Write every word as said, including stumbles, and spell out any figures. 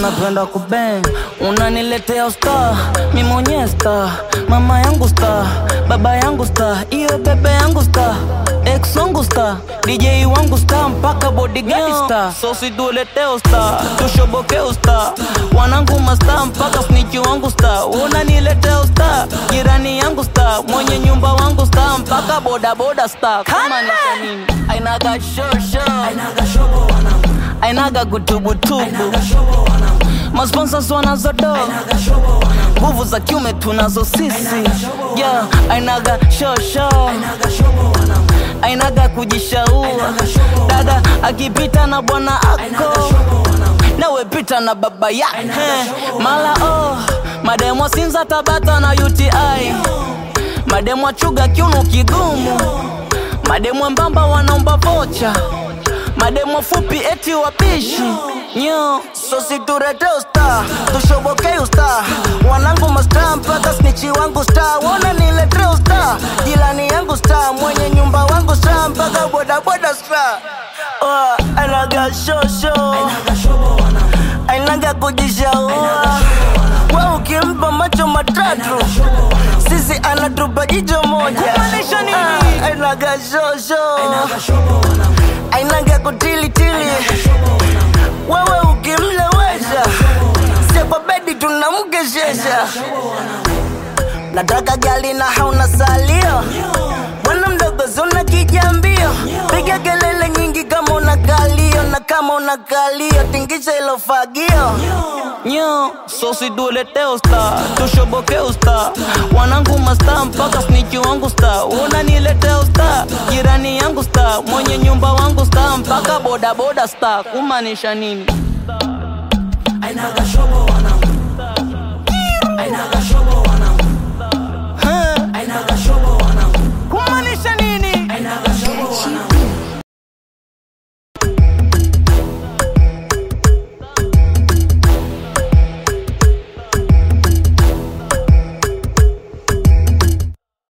unapenda kubang, unaniletea usta, mi mwenye star. Mama yangu star, baba yangu star, iyo bebe yangu star, ex wangu star, D J wangu star, mpaka bodyguard star. So si tuleteo star, tushobokeo star, wanangu mastar, mpaka snitch wangu star. Unaniletea star, jirani yangu star, mwenye nyumba wangu star, mpaka boda boda star. Kama ni nini? Ainaga show show, ainaga shobo wanangu, ainaga kutubu tubu, ainaga shobo wanangu. Masponsors wanazodo, nguvu za kiume tunazo sisi. Yeah, ainaga show show, ainaga kujishaua. Dada akipita na bwana ako, nawe pita na baba yake. Mala oh, mademo Sinza Tabata na U T I, mademo chuga kiuno kigumu, mademo mbamba wanaomba vocha, mademo fupi eti wapishi. Nyo, so si tureteo star, tushobokeo star, wanangu mastar, mpaka snitchi wangu star. Wana nileteo star, jilani yangu star, mwenye nyumba wangu star, mpaka boda boda star. Oh, ainaga show show, ainaga kujishaua. Wewe ukimpa macho matatu, sisi anatupa jicho moja. Kumaanisha nini? Ah, ainaga show show, ainaga kutili tili. Wewe ukimlewesha, sepa bedi tunamkeshesha. Nataka gali na hauna salio, bwana mdogo zona kijambio. Piga kelele nyingi kama una kalio, na kama una kalio tingisha ilo fagio. Nyo, so si tuleteo star, tushobokeo star, wanangu mastar, mpaka snitch wangu star. Unanileteo star, jirani yangu star, mwenye nyumba wangu star, mpaka boda boda star. Kumaanisha nini? Ainaga shobo wanangu, ainaga shobo